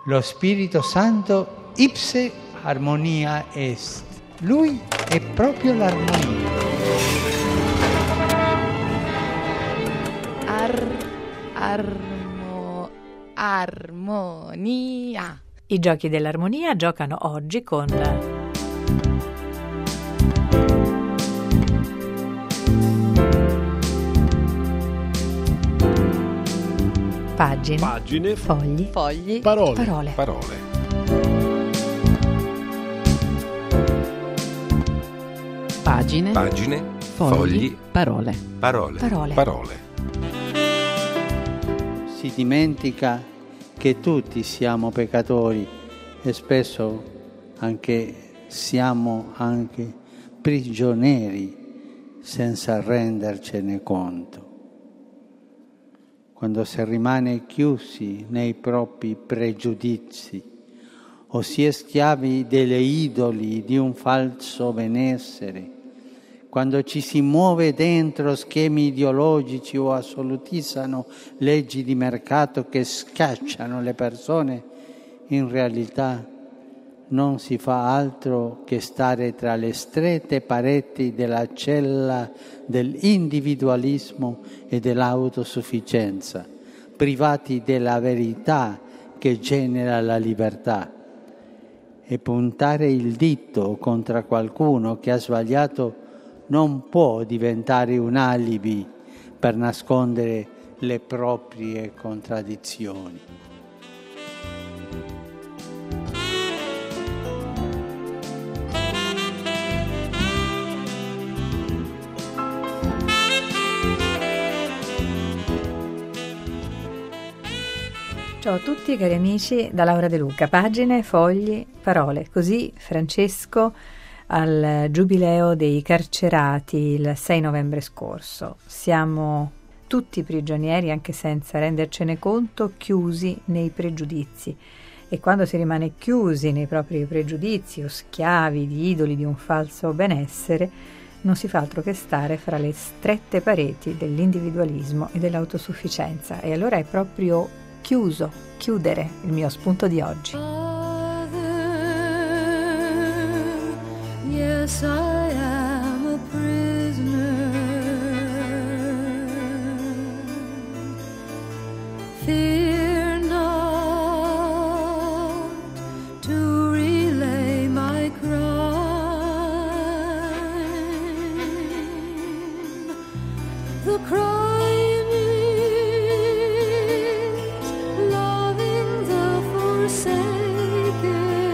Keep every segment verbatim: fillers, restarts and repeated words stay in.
Lo Spirito Santo ipse armonia est. Lui è proprio l'armonia. Ar, armo, armonia. I giochi dell'armonia giocano oggi con pagine, pagine, fogli, fogli, parole, parole. parole. Pagine, Pagine, fogli, fogli, parole. parole. Parole. Parole. Si dimentica che tutti siamo peccatori e spesso anche siamo anche prigionieri senza rendercene conto. Quando si rimane chiusi nei propri pregiudizi o si è schiavi delle idoli di un falso benessere, quando ci si muove dentro schemi ideologici o assolutizzano leggi di mercato che scacciano le persone, in realtà non si fa altro che stare tra le strette pareti della cella dell'individualismo e dell'autosufficienza, privati della verità che genera la libertà. E puntare il dito contro qualcuno che ha sbagliato non può diventare un alibi per nascondere le proprie contraddizioni. Ciao a tutti cari amici da Laura De Luca, pagine, fogli, parole. Così Francesco al giubileo dei carcerati il sei novembre scorso. Siamo tutti prigionieri, anche senza rendercene conto, chiusi nei pregiudizi. E quando si rimane chiusi nei propri pregiudizi o schiavi di idoli di un falso benessere, non si fa altro che stare fra le strette pareti dell'individualismo e dell'autosufficienza. E allora è proprio chiuso, chiudere il mio spunto di oggi. Yes, I am a prisoner. Fear not to relay my crime. The crime is loving the forsaken.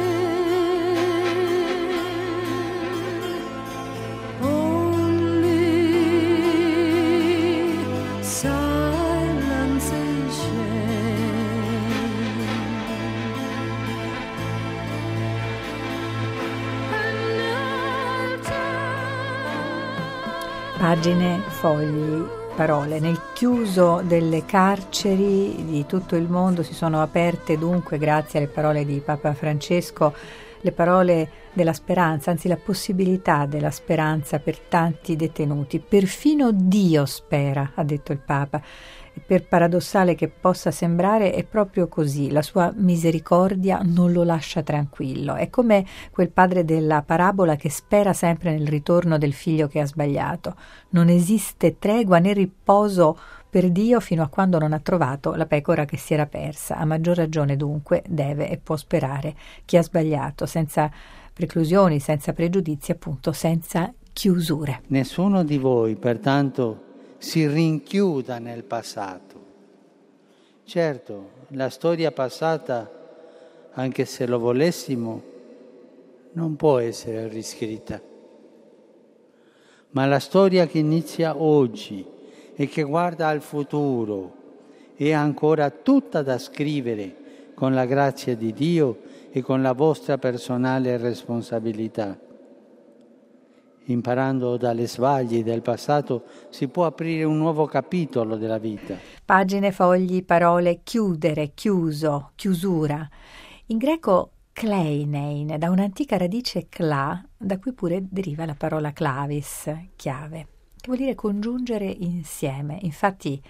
Pagine, fogli, parole. Nel chiuso delle carceri di tutto il mondo si sono aperte dunque, grazie alle parole di Papa Francesco, le parole della speranza, anzi la possibilità della speranza per tanti detenuti. Perfino Dio spera, ha detto il Papa. E per paradossale che possa sembrare, è proprio così. La sua misericordia non lo lascia tranquillo. È come quel padre della parabola che spera sempre nel ritorno del figlio che ha sbagliato. Non esiste tregua né riposo per Dio fino a quando non ha trovato la pecora che si era persa. A maggior ragione dunque deve e può sperare chi ha sbagliato, senza preclusioni, senza pregiudizi, appunto senza chiusure. Nessuno di voi, pertanto, si rinchiuda nel passato. Certo, la storia passata, anche se lo volessimo, non può essere riscritta. Ma la storia che inizia oggi e che guarda al futuro è ancora tutta da scrivere con la grazia di Dio e con la vostra personale responsabilità. Imparando dalle sbagli del passato si può aprire un nuovo capitolo della vita. Pagine, fogli, parole, chiudere, chiuso, chiusura. In greco kleinein, da un'antica radice kla, da cui pure deriva la parola clavis, chiave, che vuol dire congiungere insieme. Infatti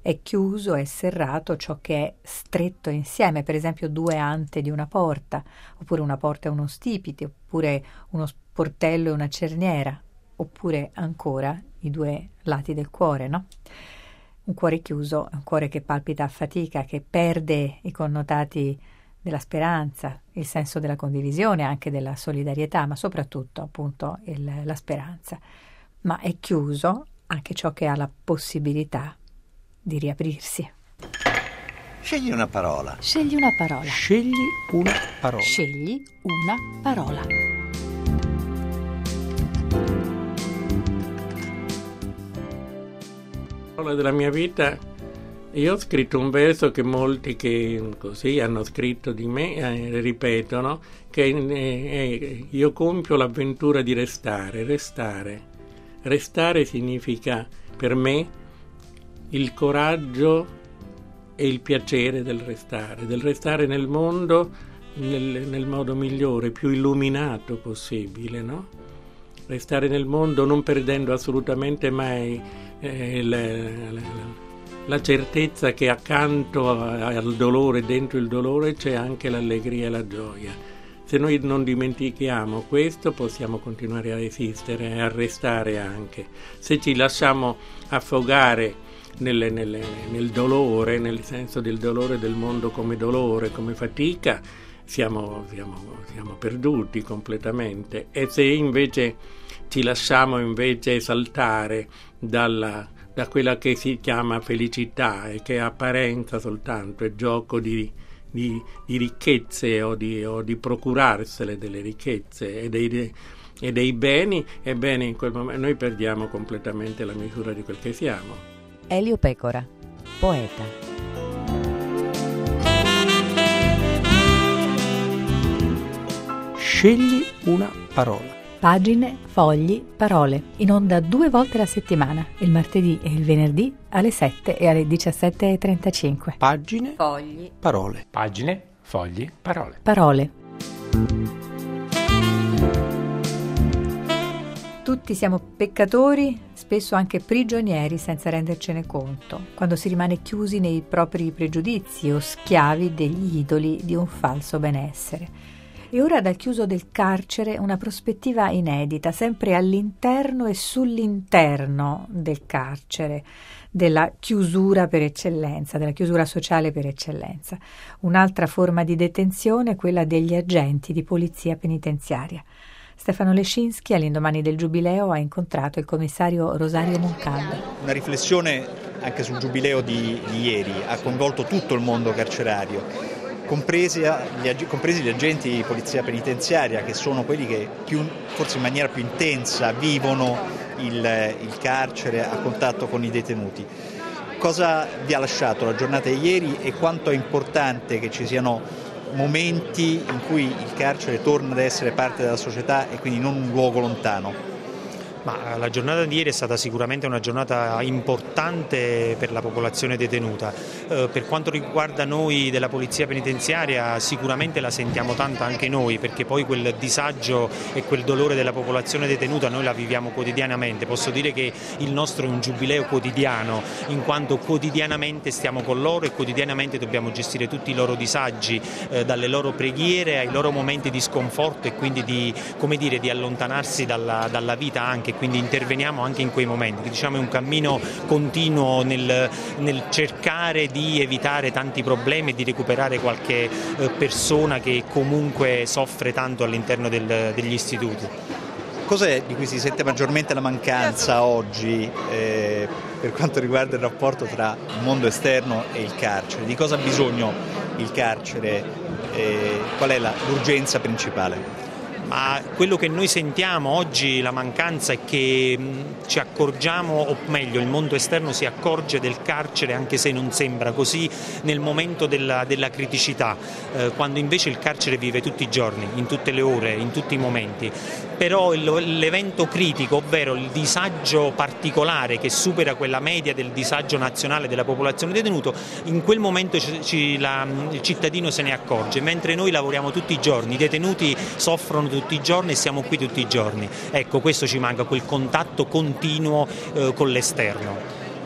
È chiuso, è serrato ciò che è stretto insieme, per esempio due ante di una porta, oppure una porta e uno stipite, oppure uno sportello e una cerniera, oppure ancora i due lati del cuore, no? Un cuore chiuso è un cuore che palpita a fatica, che perde i connotati della speranza, il senso della condivisione, anche della solidarietà, ma soprattutto appunto il, la speranza. Ma è chiuso anche ciò che ha la possibilità di riaprirsi. Scegli una parola. Scegli una parola. Scegli una parola. Scegli una parola. Parola della mia vita. Io ho scritto un verso che molti che così hanno scritto di me eh, ripetono, che eh, io compio l'avventura di restare, restare. Restare significa per me il coraggio e il piacere del restare, del restare nel mondo nel, nel modo migliore, più illuminato possibile, no? Restare nel mondo non perdendo assolutamente mai eh, la, la, la certezza che accanto al dolore, dentro il dolore, c'è anche l'allegria e la gioia. Se noi non dimentichiamo questo, possiamo continuare a esistere e a restare anche. Se ci lasciamo affogare nel, nel, nel dolore, nel senso del dolore del mondo come dolore, come fatica, siamo, siamo, siamo perduti completamente. E se invece ci lasciamo invece esaltare dalla da quella che si chiama felicità e che è apparenza soltanto, è gioco di, di, di ricchezze o di, o di procurarsele delle ricchezze e dei, e dei beni, ebbene in quel momento noi perdiamo completamente la misura di quel che siamo. Elio Pecora, poeta. Scegli una parola. Pagine, fogli, parole, in onda due volte la settimana, il martedì e il venerdì alle sette e alle diciassette e trentacinque. Pagine, Fogli, parole. Pagine, fogli, parole. parole. Tutti siamo peccatori, spesso anche prigionieri senza rendercene conto, quando si rimane chiusi nei propri pregiudizi o schiavi degli idoli di un falso benessere. E ora dal chiuso del carcere una prospettiva inedita, sempre all'interno e sull'interno del carcere, della chiusura per eccellenza, della chiusura sociale per eccellenza. Un'altra forma di detenzione è quella degli agenti di polizia penitenziaria. Stefano Lescinski, all'indomani del Giubileo, ha incontrato il commissario Rosario Moncalda. Una riflessione anche sul Giubileo di, di ieri ha coinvolto tutto il mondo carcerario. Compresi gli, compresi gli agenti di polizia penitenziaria, che sono quelli che più, forse in maniera più intensa vivono il, il carcere a contatto con i detenuti. Cosa vi ha lasciato la giornata di ieri e quanto è importante che ci siano momenti in cui il carcere torna ad essere parte della società e quindi non un luogo lontano? Ma la giornata di ieri è stata sicuramente una giornata importante per la popolazione detenuta. Eh, per quanto riguarda noi della Polizia Penitenziaria, sicuramente la sentiamo tanta anche noi, perché poi quel disagio e quel dolore della popolazione detenuta noi la viviamo quotidianamente. Posso dire che il nostro è un giubileo quotidiano, in quanto quotidianamente stiamo con loro e quotidianamente dobbiamo gestire tutti i loro disagi, eh, dalle loro preghiere ai loro momenti di sconforto e quindi di, come dire, di allontanarsi dalla, dalla vita anche. Quindi interveniamo anche in quei momenti, diciamo è un cammino continuo nel, nel cercare di evitare tanti problemi e di recuperare qualche eh, persona che comunque soffre tanto all'interno del, degli istituti. Cos'è di cui si sente maggiormente la mancanza oggi eh, per quanto riguarda il rapporto tra il mondo esterno e il carcere? Di cosa ha bisogno il carcere? Eh, qual è la, l'urgenza principale? Ma quello che noi sentiamo oggi, la mancanza è che mh, ci accorgiamo, o meglio il mondo esterno si accorge del carcere, anche se non sembra così, nel momento della, della criticità, eh, quando invece il carcere vive tutti i giorni, in tutte le ore, in tutti i momenti. Però il, l'evento critico, ovvero il disagio particolare che supera quella media del disagio nazionale della popolazione detenuta, in quel momento ci, ci, la, il cittadino se ne accorge, mentre noi lavoriamo tutti i giorni, i detenuti soffrono tutti i giorni e siamo qui tutti i giorni. Ecco, questo ci manca, quel contatto continuo eh, con l'esterno.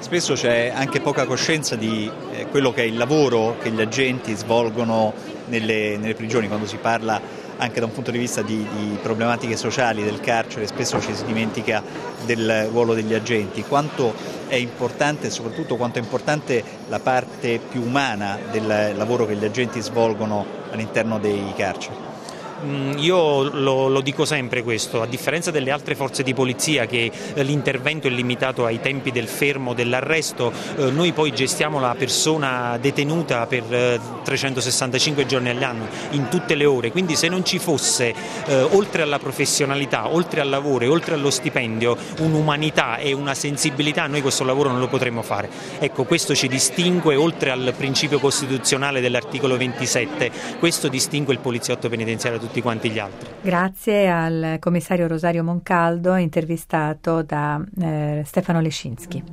spesso c'è anche poca coscienza di eh, quello che è il lavoro che gli agenti svolgono nelle, nelle prigioni. Quando si parla anche da un punto di vista di, di problematiche sociali del carcere, spesso ci si dimentica del ruolo degli agenti, quanto è importante e soprattutto quanto è importante la parte più umana del lavoro che gli agenti svolgono all'interno dei carceri. Io lo, lo dico sempre questo, a differenza delle altre forze di polizia che eh, l'intervento è limitato ai tempi del fermo, dell'arresto, eh, noi poi gestiamo la persona detenuta per eh, trecentosessantacinque giorni all'anno, in tutte le ore, quindi se non ci fosse, eh, oltre alla professionalità, oltre al lavoro e oltre allo stipendio, un'umanità e una sensibilità, noi questo lavoro non lo potremmo fare. Ecco, questo ci distingue, oltre al principio costituzionale dell'articolo ventisette, questo distingue il poliziotto penitenziario da tutti quanti gli altri. Grazie al commissario Rosario Moncaldo, intervistato da eh, Stefano Lescinski.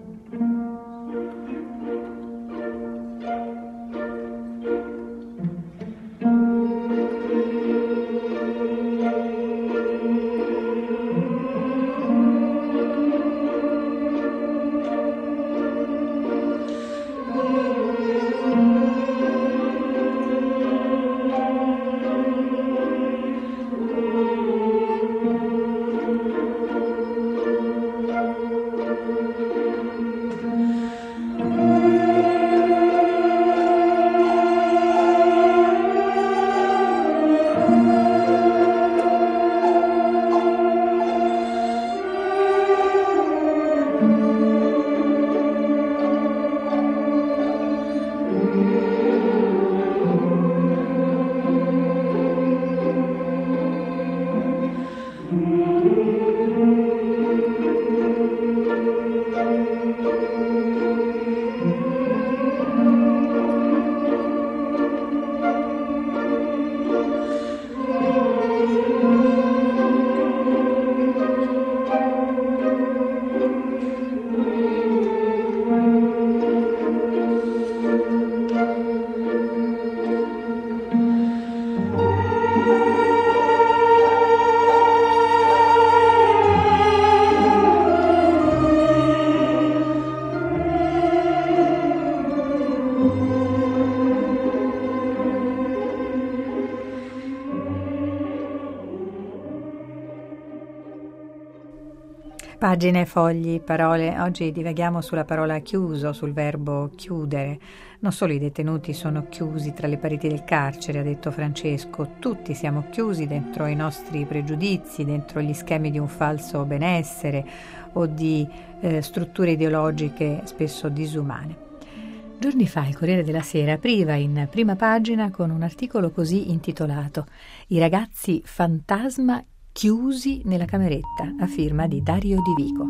Pagine, fogli, parole. Oggi divaghiamo sulla parola chiuso, sul verbo chiudere. Non solo i detenuti sono chiusi tra le pareti del carcere, ha detto Francesco, tutti siamo chiusi dentro i nostri pregiudizi, dentro gli schemi di un falso benessere o di eh, strutture ideologiche spesso disumane. Giorni fa il Corriere della Sera apriva in prima pagina con un articolo così intitolato «I ragazzi fantasma chiusi nella cameretta», a firma di Dario Di Vico.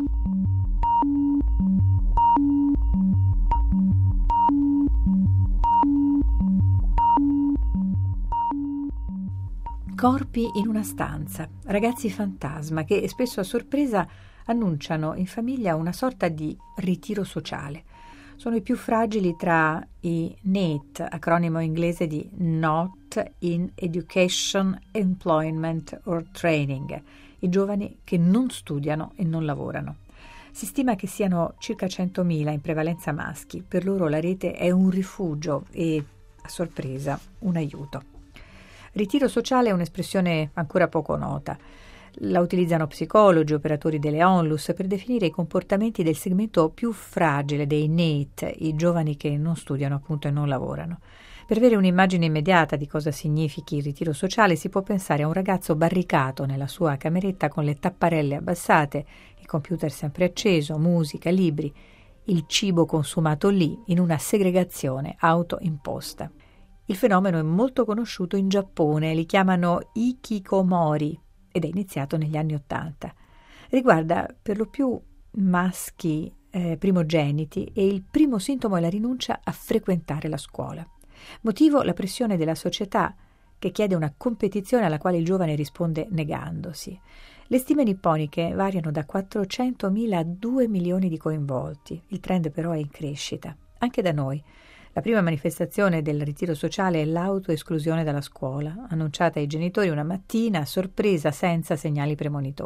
Corpi in una stanza, ragazzi fantasma che spesso a sorpresa annunciano in famiglia una sorta di ritiro sociale. Sono i più fragili tra i N E E T, acronimo inglese di Not in Education, Employment or Training, i giovani che non studiano e non lavorano. Si stima che siano circa centomila, in prevalenza maschi. Per loro la rete è un rifugio e, a sorpresa, un aiuto. Ritiro sociale è un'espressione ancora poco nota. La utilizzano psicologi, operatori delle Onlus per definire i comportamenti del segmento più fragile dei N E E T, i giovani che non studiano appunto e non lavorano. Per avere un'immagine immediata di cosa significhi il ritiro sociale si può pensare a un ragazzo barricato nella sua cameretta con le tapparelle abbassate, il computer sempre acceso, musica, libri, il cibo consumato lì in una segregazione autoimposta. Il fenomeno è molto conosciuto in Giappone, li chiamano ikikomori, ed è iniziato negli anni Ottanta. Riguarda per lo più maschi eh, primogeniti e il primo sintomo è la rinuncia a frequentare la scuola. Motivo la pressione della società che chiede una competizione alla quale il giovane risponde negandosi. Le stime nipponiche variano da quattrocentomila a due milioni di coinvolti. Il trend però è in crescita, anche da noi. La prima manifestazione del ritiro sociale è l'autoesclusione dalla scuola, annunciata ai genitori una mattina a sorpresa senza segnali premonitori.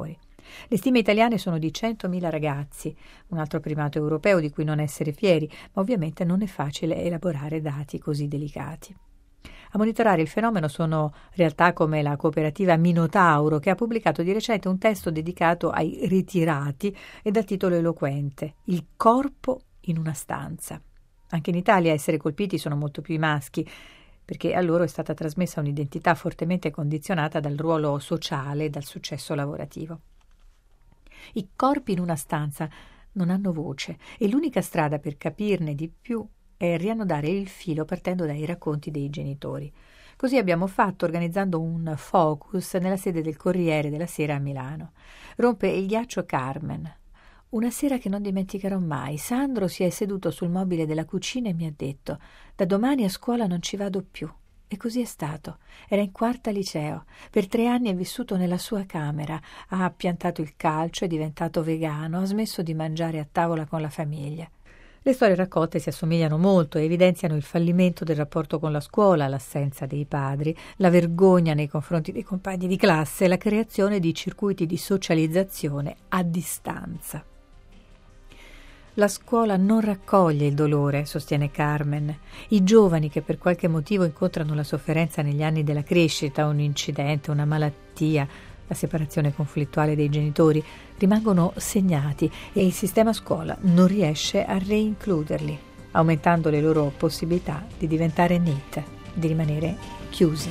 Le stime italiane sono di centomila ragazzi, un altro primato europeo di cui non essere fieri, ma ovviamente non è facile elaborare dati così delicati. A monitorare il fenomeno sono realtà come la cooperativa Minotauro, che ha pubblicato di recente un testo dedicato ai ritirati e dal titolo eloquente «Il corpo in una stanza». Anche in Italia a essere colpiti sono molto più i maschi, perché a loro è stata trasmessa un'identità fortemente condizionata dal ruolo sociale e dal successo lavorativo. I corpi in una stanza non hanno voce e l'unica strada per capirne di più è riannodare il filo partendo dai racconti dei genitori. Così abbiamo fatto organizzando un focus nella sede del Corriere della Sera a Milano. Rompe il ghiaccio Carmen. Una sera che non dimenticherò mai, Sandro si è seduto sul mobile della cucina e mi ha detto: «Da domani a scuola non ci vado più». E così è stato. Era in quarta liceo. Per tre anni è vissuto nella sua camera. Ha piantato il calcio, è diventato vegano, ha smesso di mangiare a tavola con la famiglia. Le storie raccolte si assomigliano molto e evidenziano il fallimento del rapporto con la scuola, l'assenza dei padri, la vergogna nei confronti dei compagni di classe e la creazione di circuiti di socializzazione a distanza. La scuola non raccoglie il dolore, sostiene Carmen. I giovani che per qualche motivo incontrano la sofferenza negli anni della crescita, un incidente, una malattia, la separazione conflittuale dei genitori, rimangono segnati e il sistema scuola non riesce a reincluderli, aumentando le loro possibilità di diventare N E E T, di rimanere chiusi.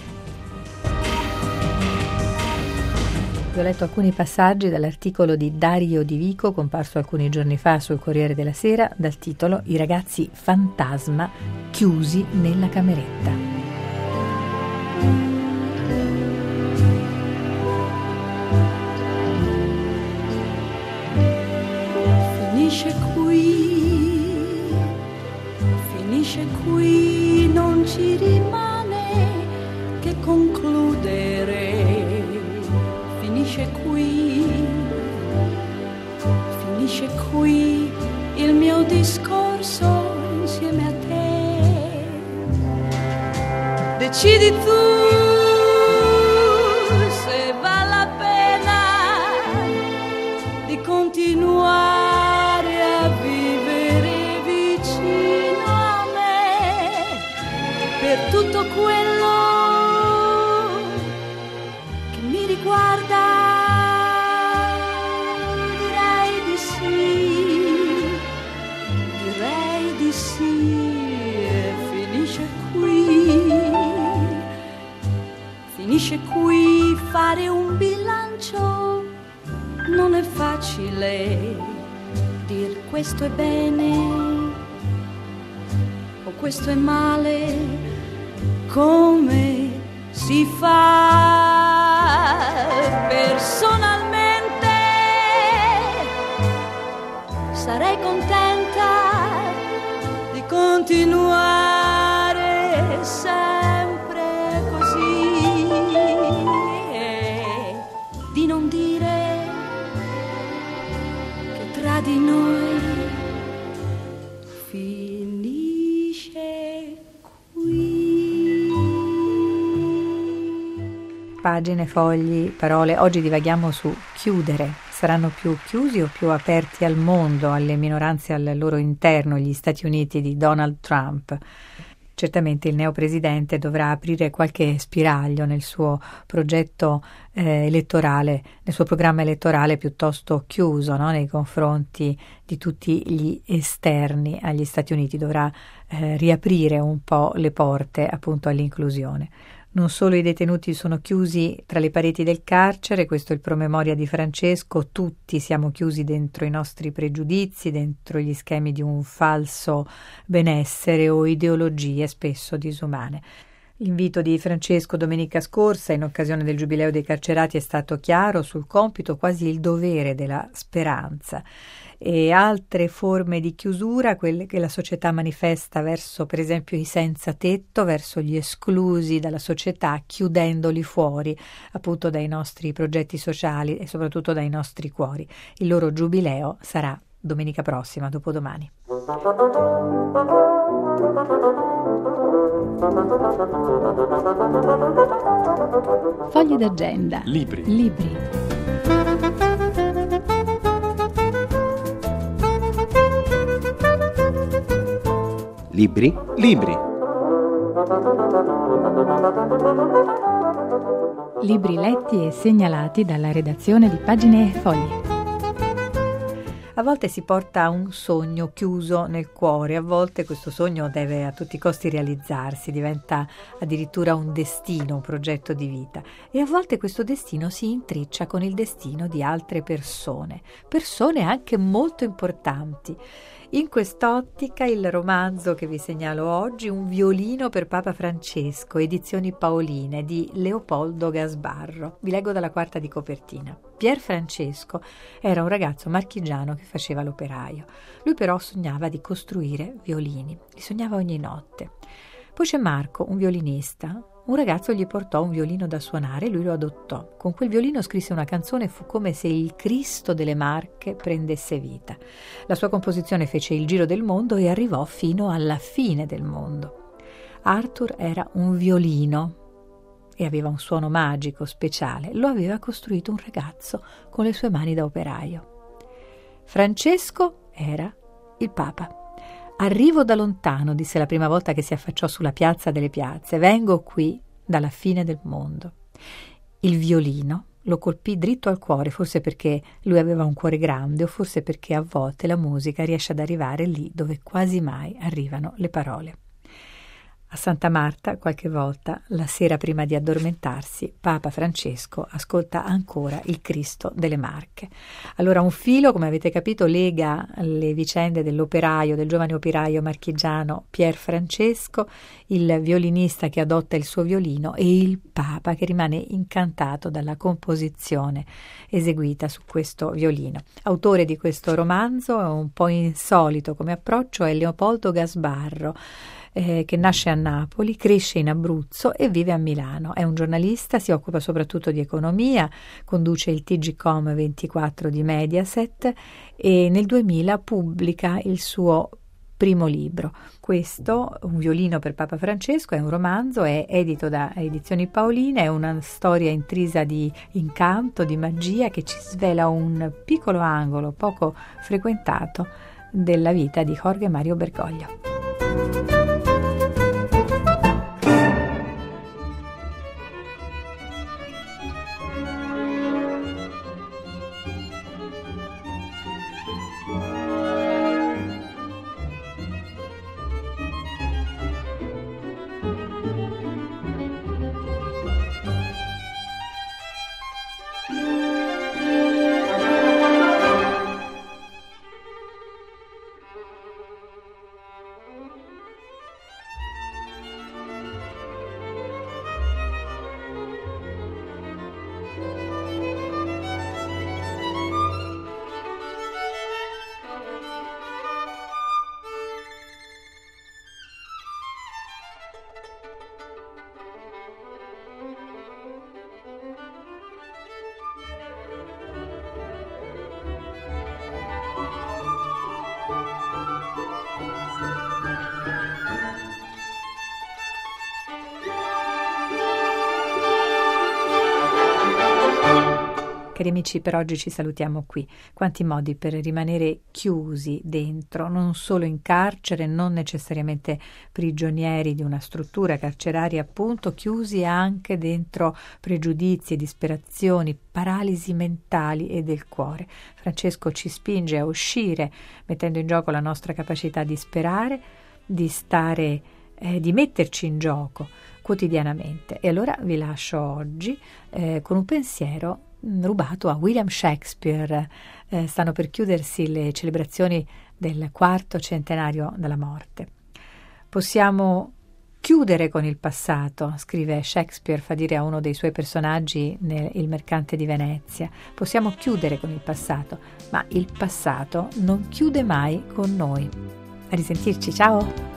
Vi ho letto alcuni passaggi dall'articolo di Dario Di Vico, comparso alcuni giorni fa sul Corriere della Sera, dal titolo «I ragazzi fantasma chiusi nella cameretta». Finisce qui, finisce qui, non ci rimane che concludere. Finisce qui, finisce qui il mio discorso insieme a te. Decidi tu se vale la pena di continuare a vivere vicino a me per tutto quello che mi riguarda. Direi di sì, direi di sì, e finisce qui, finisce qui fare un bilancio. Non è facile dir questo è bene o questo è male, come si fa personalmente. Sarei contenta di continuare sempre così e di non dire tra di noi finisce qui. Pagine, fogli, parole. Oggi divaghiamo su chiudere. Saranno più chiusi o più aperti al mondo, alle minoranze al loro interno, gli Stati Uniti di Donald Trump? Certamente il neopresidente dovrà aprire qualche spiraglio nel suo progetto eh, elettorale, nel suo programma elettorale piuttosto chiuso, no? Nei confronti di tutti gli esterni agli Stati Uniti. Dovrà eh, riaprire un po' le porte appunto all'inclusione. Non solo i detenuti sono chiusi tra le pareti del carcere, questo è il promemoria di Francesco, tutti siamo chiusi dentro i nostri pregiudizi, dentro gli schemi di un falso benessere o ideologie spesso disumane. L'invito di Francesco domenica scorsa, in occasione del Giubileo dei carcerati, è stato chiaro sul compito, quasi il dovere della speranza. E altre forme di chiusura, quelle che la società manifesta verso, per esempio, i senza tetto, verso gli esclusi dalla società, chiudendoli fuori appunto dai nostri progetti sociali e soprattutto dai nostri cuori. Il loro giubileo sarà domenica prossima, dopodomani. Fogli d'agenda. Libri. Libri. Libri? Libri. Libri letti e segnalati dalla redazione di Pagine e Fogli. A volte si porta un sogno chiuso nel cuore, a volte questo sogno deve a tutti i costi realizzarsi, diventa addirittura un destino, un progetto di vita, e a volte questo destino si intreccia con il destino di altre persone, persone anche molto importanti. In quest'ottica il romanzo che vi segnalo oggi, Un violino per Papa Francesco, edizioni Paoline, di Leopoldo Gasbarro. Vi leggo dalla quarta di copertina. Pier Francesco era un ragazzo marchigiano che faceva l'operaio. Lui però sognava di costruire violini, li sognava ogni notte. Poi c'è Marco, un violinista. Un ragazzo gli portò un violino da suonare e lui lo adottò. Con quel violino scrisse una canzone e fu come se il Cristo delle Marche prendesse vita. La sua composizione fece il giro del mondo e arrivò fino alla fine del mondo. Arthur era un violino e aveva un suono magico, speciale. Lo aveva costruito un ragazzo con le sue mani da operaio. Francesco era il Papa. «Arrivo da lontano», disse la prima volta che si affacciò sulla piazza delle piazze. «Vengo qui dalla fine del mondo». Il violino lo colpì dritto al cuore, forse perché lui aveva un cuore grande o forse perché a volte la musica riesce ad arrivare lì dove quasi mai arrivano le parole. A Santa Marta, qualche volta, la sera prima di addormentarsi, Papa Francesco ascolta ancora il Cristo delle Marche. Allora un filo, come avete capito, lega le vicende dell'operaio, del giovane operaio marchigiano Pier Francesco, il violinista che adotta il suo violino e il Papa che rimane incantato dalla composizione eseguita su questo violino. Autore di questo romanzo, un po' insolito come approccio, è Leopoldo Gasbarro, Eh, che nasce a Napoli, cresce in Abruzzo e vive a Milano. È un giornalista, si occupa soprattutto di economia, conduce il T G Com ventiquattro di Mediaset e nel duemila pubblica il suo primo libro. Questo, Un violino per Papa Francesco, è un romanzo, è edito da Edizioni Paoline, è una storia intrisa di incanto, di magia che ci svela un piccolo angolo poco frequentato della vita di Jorge Mario Bergoglio. Cari amici, per oggi ci salutiamo qui. Quanti modi per rimanere chiusi dentro, non solo in carcere, non necessariamente prigionieri di una struttura carceraria, appunto, chiusi anche dentro pregiudizi, disperazioni, paralisi mentali e del cuore. Francesco ci spinge a uscire, mettendo in gioco la nostra capacità di sperare, di stare, eh, di metterci in gioco quotidianamente. E allora vi lascio oggi eh, con un pensiero rubato a William Shakespeare. Eh, stanno per chiudersi le celebrazioni del quarto centenario della morte. Possiamo chiudere con il passato, scrive Shakespeare, fa dire a uno dei suoi personaggi nel Il mercante di Venezia. Possiamo chiudere con il passato, ma il passato non chiude mai con noi. A risentirci, ciao!